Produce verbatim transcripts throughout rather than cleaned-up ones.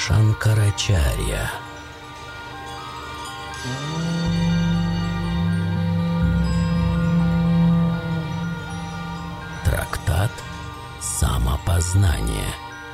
Шанкарачарья. Трактат «Самопознание».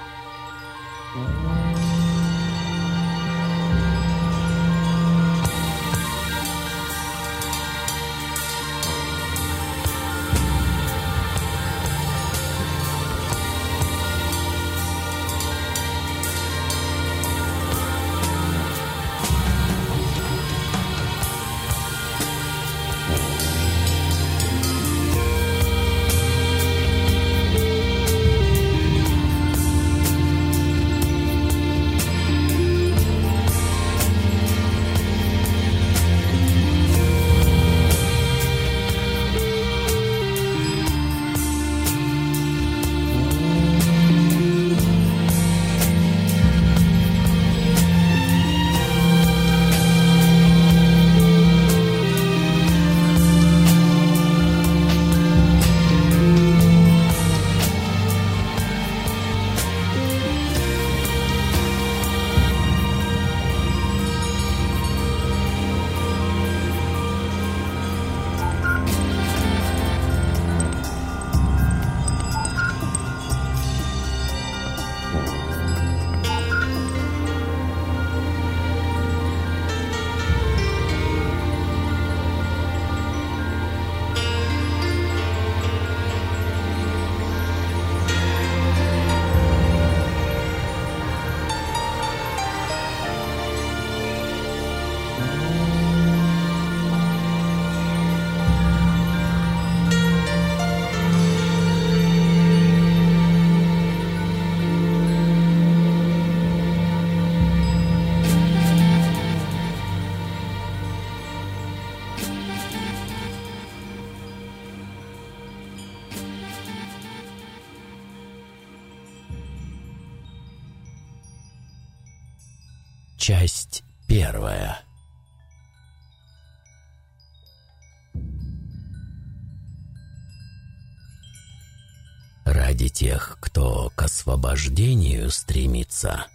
Часть первая. Ради тех, кто к освобождению стремится,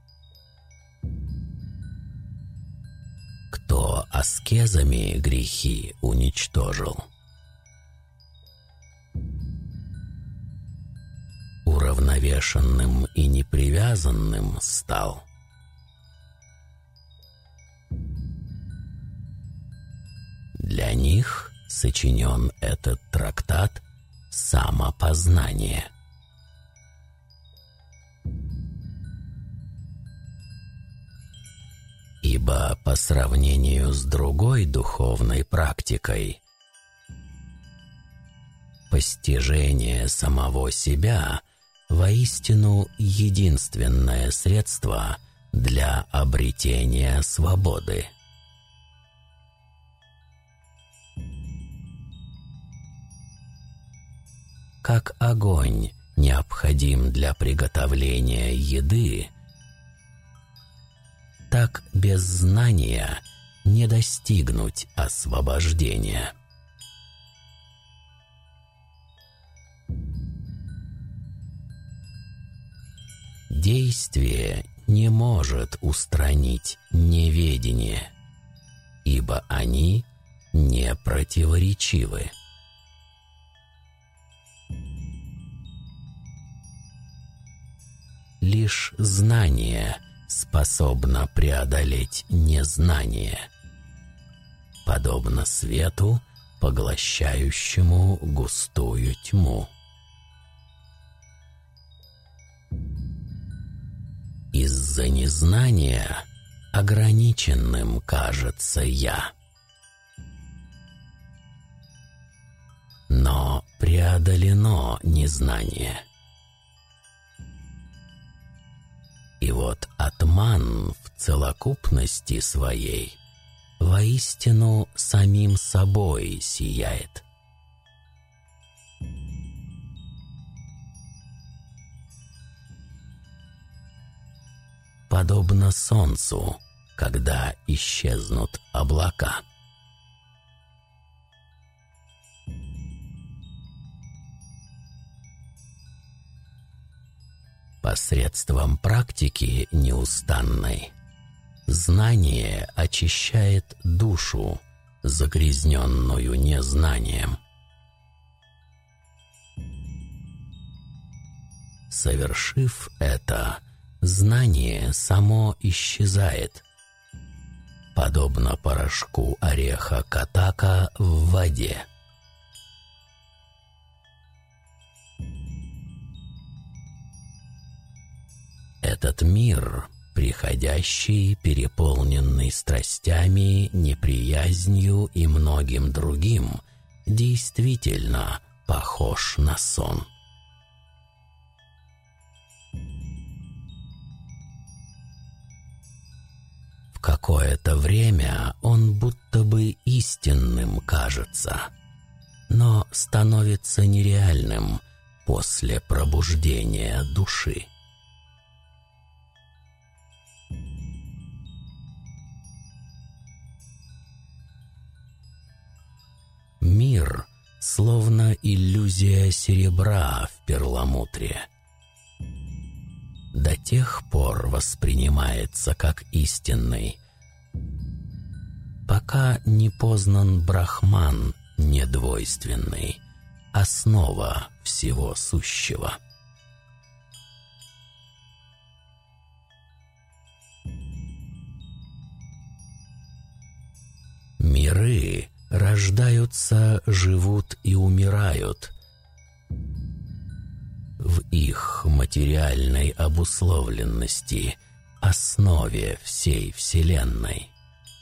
кто аскезами грехи уничтожил, уравновешенным и непривязанным стал, для них сочинен этот трактат «Самопознание». Ибо по сравнению с другой духовной практикой постижение самого себя воистину единственное средство для обретения свободы. Как огонь необходим для приготовления еды, так без знания не достигнуть освобождения. Действие не может устранить неведение, ибо они не противоречивы. Лишь знание способно преодолеть незнание, подобно свету, поглощающему густую тьму. Из-за незнания ограниченным кажется «я». Но преодолено незнание. И вот атман в целокупности своей воистину самим собой сияет. Подобно солнцу, когда исчезнут облака. Посредством практики неустанной знание очищает душу, загрязненную незнанием. Совершив это, знание само исчезает, подобно порошку ореха катака в воде. Этот мир, приходящий, переполненный страстями, неприязнью и многим другим, действительно похож на сон. В какое-то время он будто бы истинным кажется, но становится нереальным после пробуждения души. Мир словно иллюзия серебра в перламутре. До тех пор воспринимается как истинный, пока не познан Брахман недвойственный, основа всего сущего. Миры рождаются, живут и умирают. В их материальной обусловленности, основе всей Вселенной.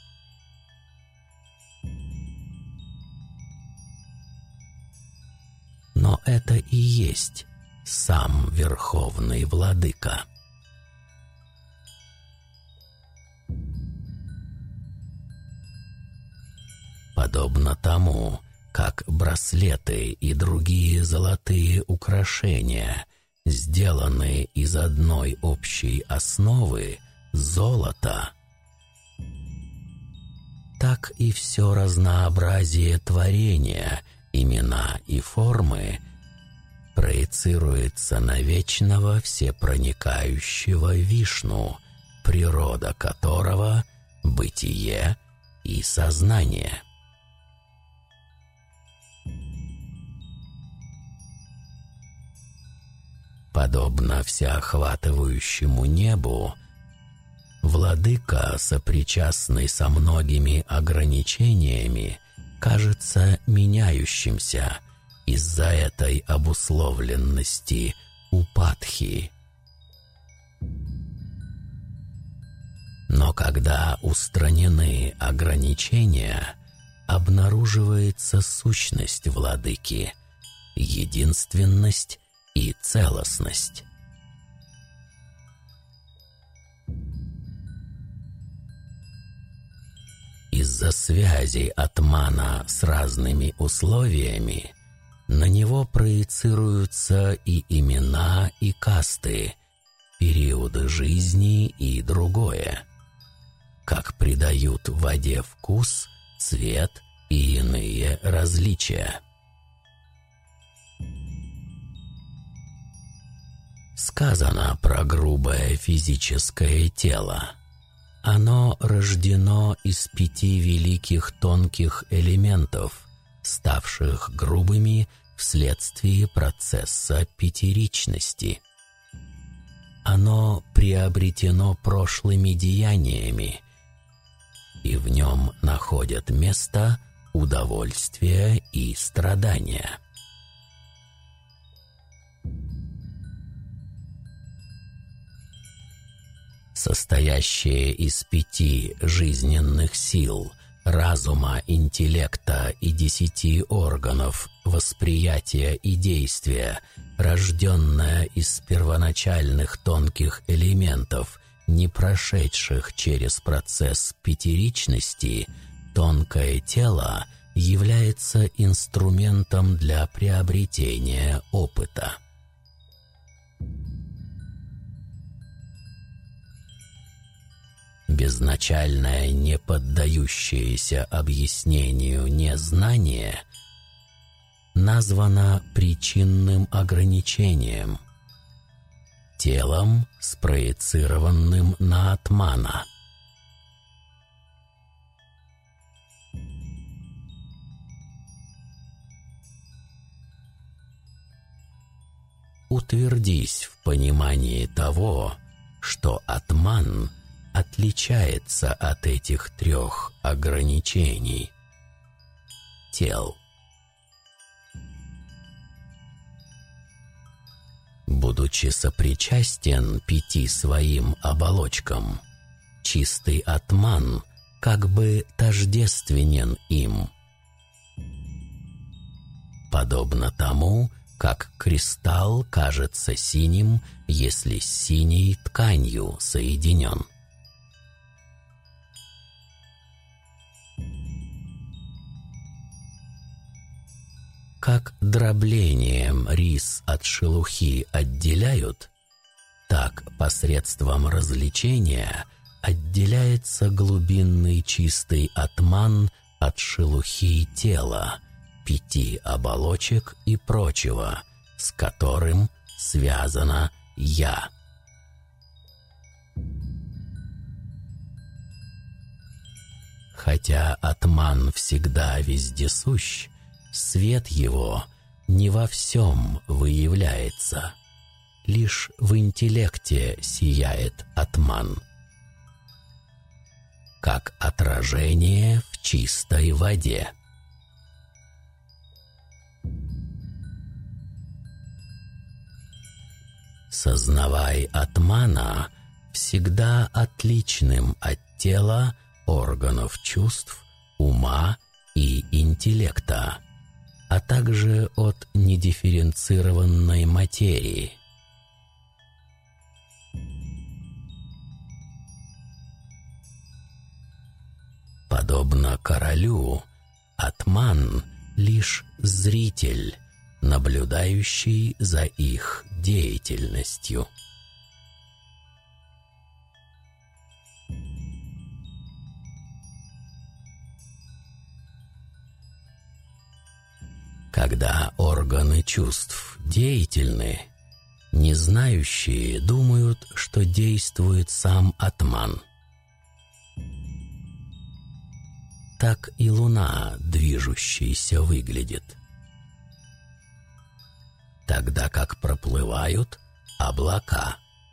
Но это и есть сам Верховный Владыка. Подобно тому, как браслеты и другие золотые украшения сделаны из одной общей основы — золота, так и все разнообразие творения, имена и формы проецируется на вечного всепроникающего Вишну, природа которого — бытие и сознание. Подобно всеохватывающему небу, Владыка, сопричастный со многими ограничениями, кажется меняющимся из-за этой обусловленности упадхи. Но когда устранены ограничения, обнаруживается сущность Владыки, единственность и целостность. Из-за связи атмана с разными условиями на него проецируются и имена, и касты, периоды жизни и другое, как придают воде вкус, цвет и иные различия. Сказано про грубое физическое тело. Оно рождено из пяти великих тонких элементов, ставших грубыми вследствие процесса пятиричности. Оно приобретено прошлыми деяниями, и в нем находят место удовольствие и страдания. Состоящее из пяти жизненных сил, разума, интеллекта и десяти органов восприятия и действия, рожденное из первоначальных тонких элементов, не прошедших через процесс пятиричности, тонкое тело является инструментом для приобретения опыта. Безначальное, не поддающееся объяснению незнание названо причинным ограничением. телом, спроецированным на атмана. Утвердись в понимании того, что атман отличается от этих трех ограничений тел. Будучи сопричастен пяти своим оболочкам, чистый атман как бы тождественен им. Подобно тому, как кристалл кажется синим, если с синей тканью соединен. Как дроблением рис от шелухи отделяют, так посредством развлечения отделяется глубинный чистый атман от шелухи тела, пяти оболочек и прочего, с которым связано «я». Хотя атман всегда вездесущ, свет его не во всем выявляется, лишь в интеллекте сияет атман, как отражение в чистой воде. Сознавай атмана всегда отличным от тела, органов чувств, ума и интеллекта, а также от недифференцированной материи. Подобно королю, атман — лишь зритель, наблюдающий за их деятельностью. Когда органы чувств деятельны, незнающие думают, что действует сам атман. Так и луна движущейся выглядит, тогда как проплывают облака.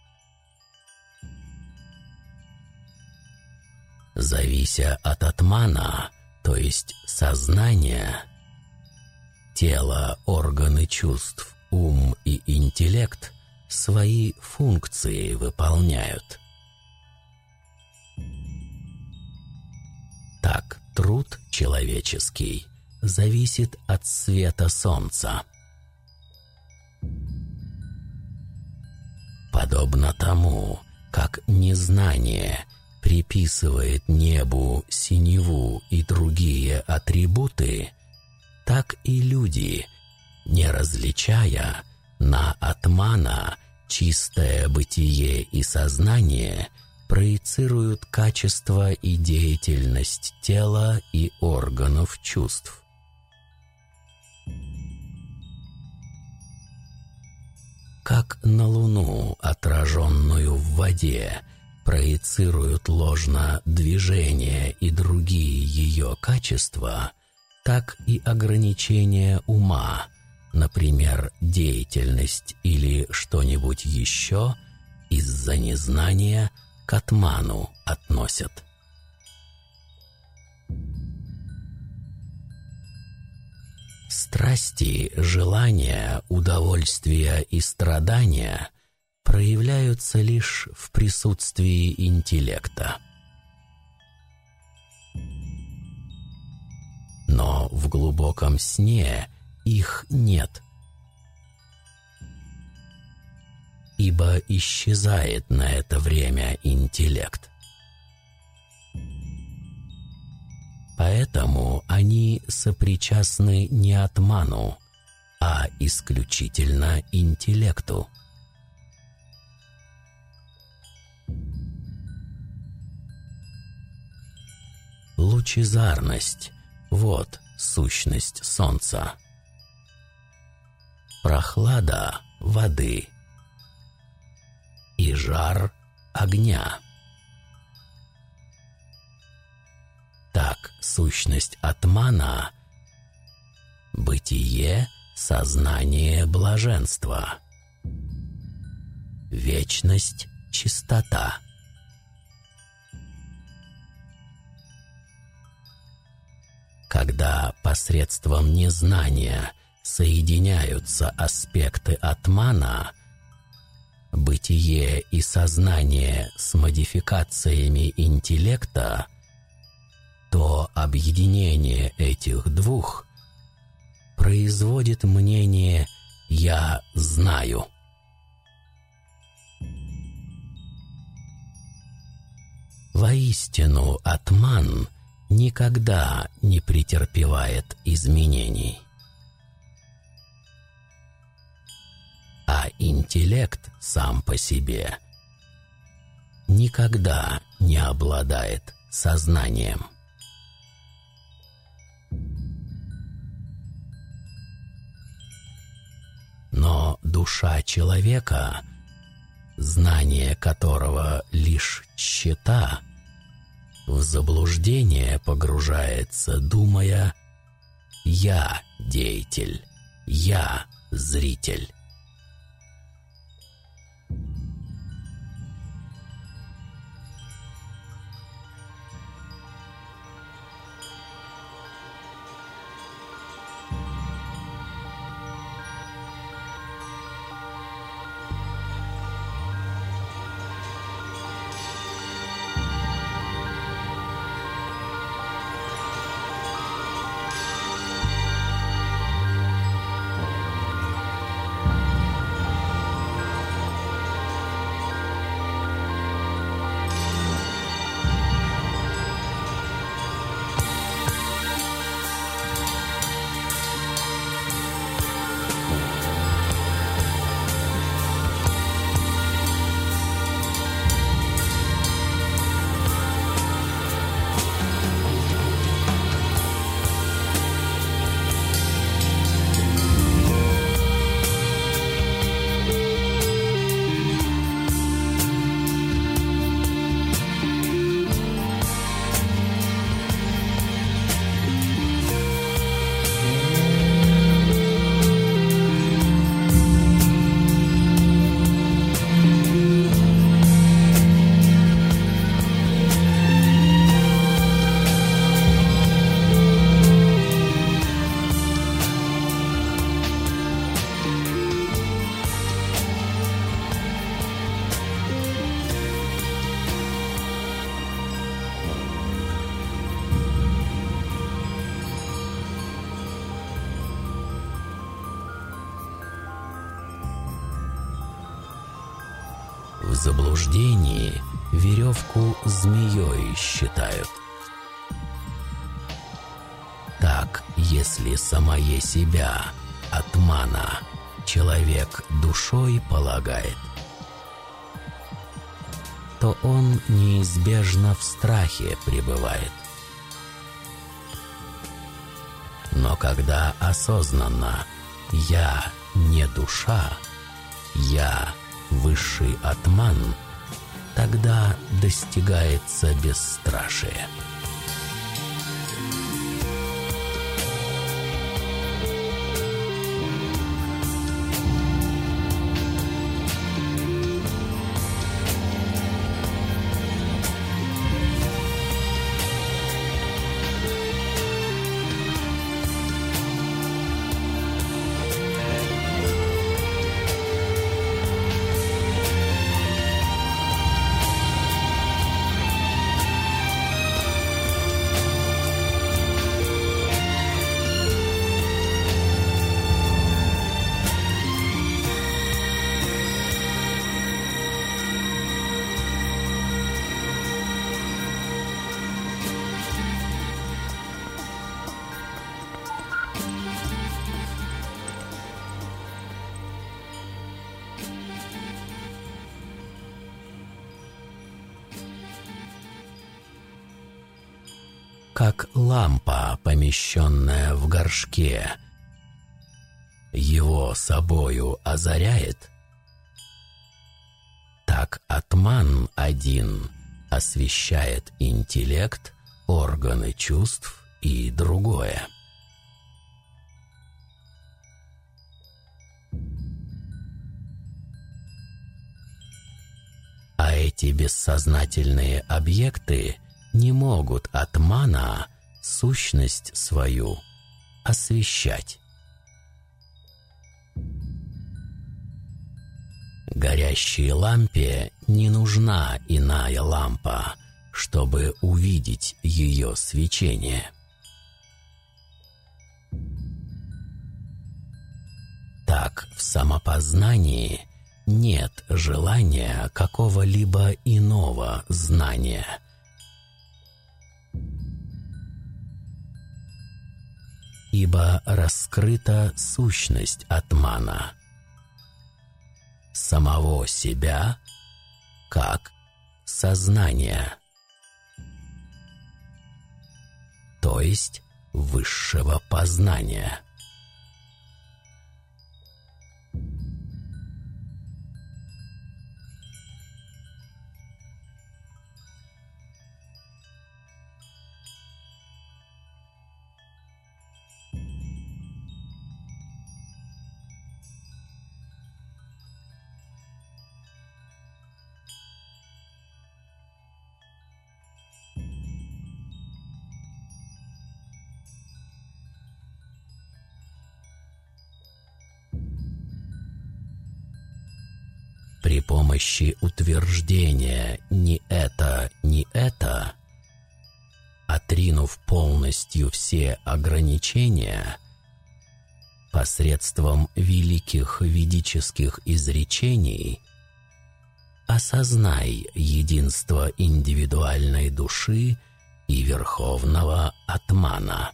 Завися от атмана, то есть сознания, тело, органы чувств, ум и интеллект свои функции выполняют. Так труд человеческий зависит от света солнца. Подобно тому, как незнание приписывает небу синеву и другие атрибуты, так и люди, не различая на атмана чистое бытие и сознание, проецируют качество и деятельность тела и органов чувств. Как на луну, отраженную в воде, проецируют ложно движение и другие ее качества, так и ограничения ума, например, деятельность или что-нибудь еще, из-за незнания к атману относят. Страсти, желания, удовольствия и страдания проявляются лишь в присутствии интеллекта. Но в глубоком сне их нет, ибо исчезает на это время интеллект. Поэтому они сопричастны не атману, а исключительно интеллекту. Лучезарность — вот сущность солнца. Прохлада — воды. жар огня. Так, сущность атмана — бытие, сознание блаженства, вечность, чистота. Когда посредством незнания соединяются аспекты атмана, бытие и сознание с модификациями интеллекта, то объединение этих двух производит мнение «я знаю». Воистину, атман никогда не претерпевает изменений. А интеллект сам по себе никогда не обладает сознанием. Но душа человека, знание которого лишь тщета, в заблуждение погружается, думая «я деятель, я зритель». В заблуждении веревку змеей считают. Так, если самое себя, атмана, человек душой полагает, то он неизбежно в страхе пребывает. Но когда осознанно «я не душа», «я высший атман», тогда достигается бесстрашие. Как лампа, помещенная в горшке, его собою озаряет, Так атман один освещает интеллект, органы чувств и другое. А эти бессознательные объекты не могут атмана, сущность свою, освещать. Горящей лампе не нужна иная лампа, чтобы увидеть ее свечение. Так в самопознании нет желания какого-либо иного знания. Ибо раскрыта сущность атмана, самого себя как сознания, то есть высшего познания. При помощи утверждения «ни это, ни это», отринув полностью все ограничения, посредством великих ведических изречений осознай единство индивидуальной души и верховного атмана.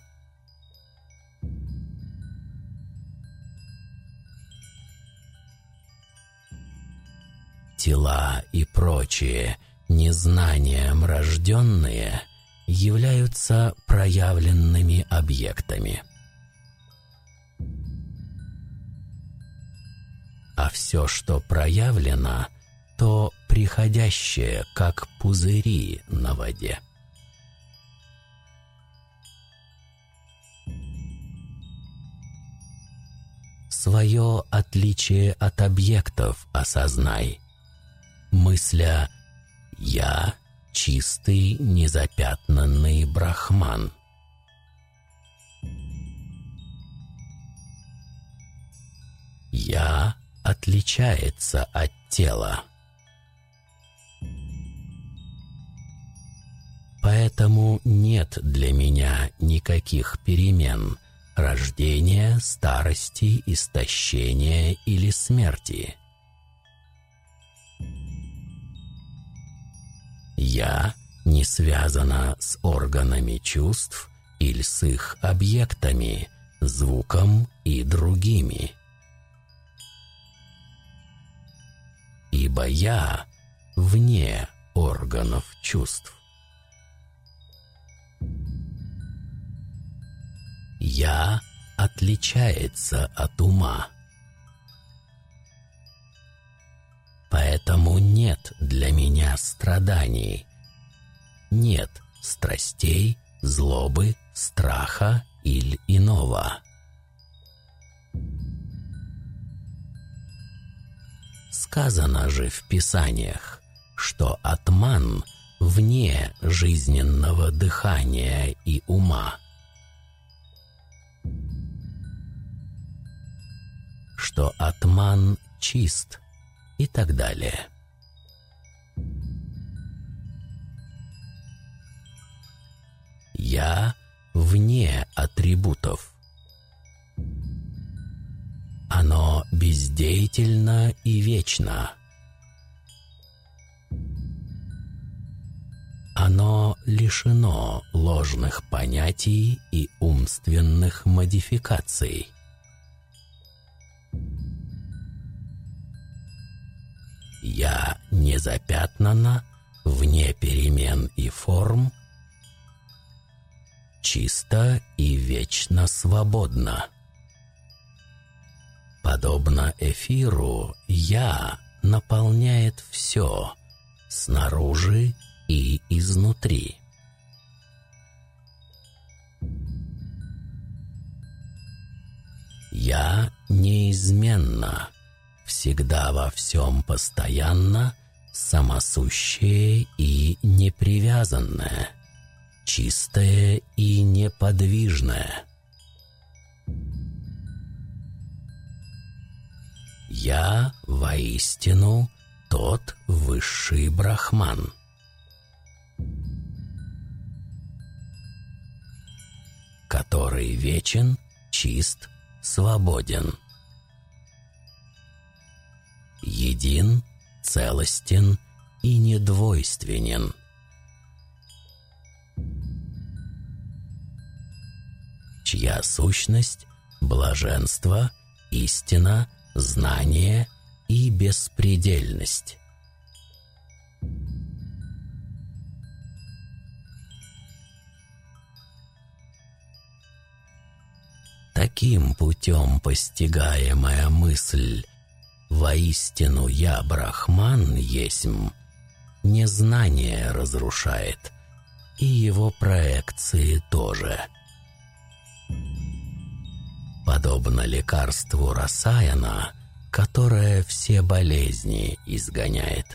Тела и прочие, незнанием рожденные, являются проявленными объектами. А все, что проявлено, то приходящее, как пузыри на воде. Свое отличие от объектов осознай, мысля «Я — чистый, незапятнанный брахман». «Я» отличается от тела. Поэтому нет для меня никаких перемен, рождения, старости, истощения или смерти. «Я» не связана с органами чувств или с их объектами, звуком и другими. Ибо «Я» вне органов чувств. «Я» отличается от ума. Поэтому нет для меня страданий, нет страстей, злобы, страха или иного. Сказано же в Писаниях, что атман вне жизненного дыхания и ума, что атман чист и так далее. «Я» вне атрибутов. Оно бездеятельно и вечно. Оно лишено ложных понятий и умственных модификаций. «Я» не запятнана, вне перемен и форм, чисто и вечно свободно. Подобно эфиру, «Я» наполняет все, снаружи и изнутри. Я неизменно, всегда во всем постоянно, самосущее и непривязанное, чистое и неподвижное. Я воистину тот высший Брахман. Который вечен, чист, свободен. Един, целостен и недвойственен. Чья сущность — блаженство, истина, знание и беспредельность. Таким путем постигаемая мысль «воистину я Брахман есмь» незнание разрушает, и его проекции тоже. Подобно лекарству расаяна, которое все болезни изгоняет.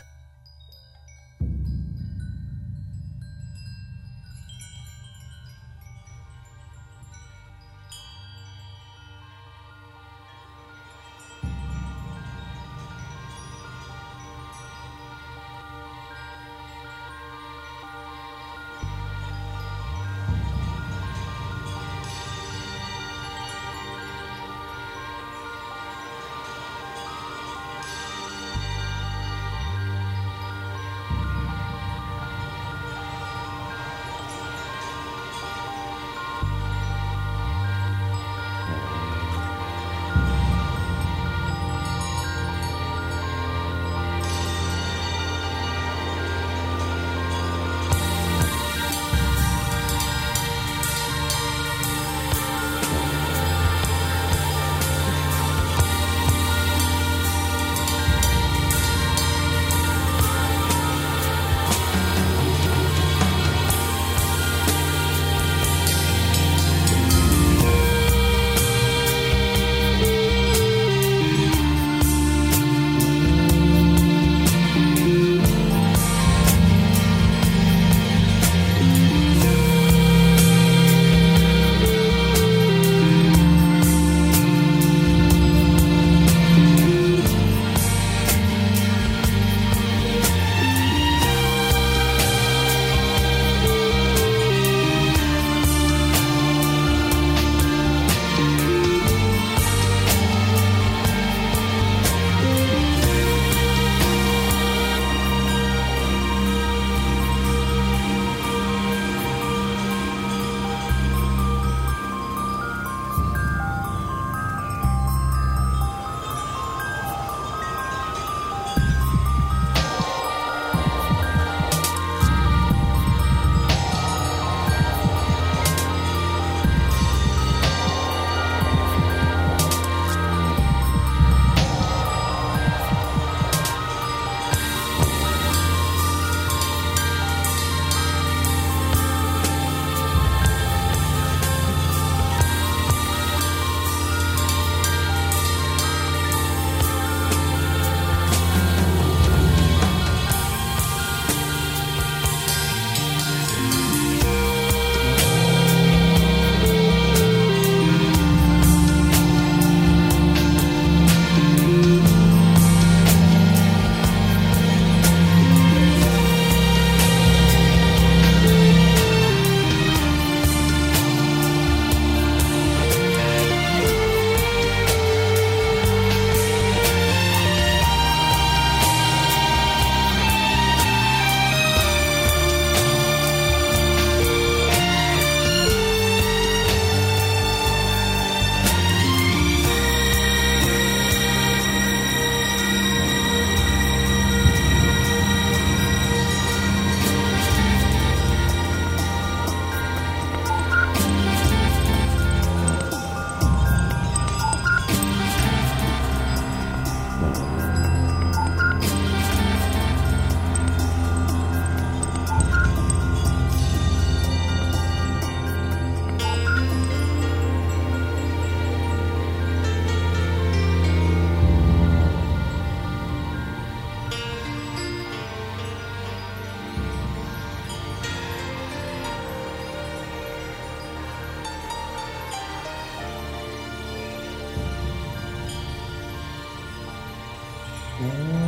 О,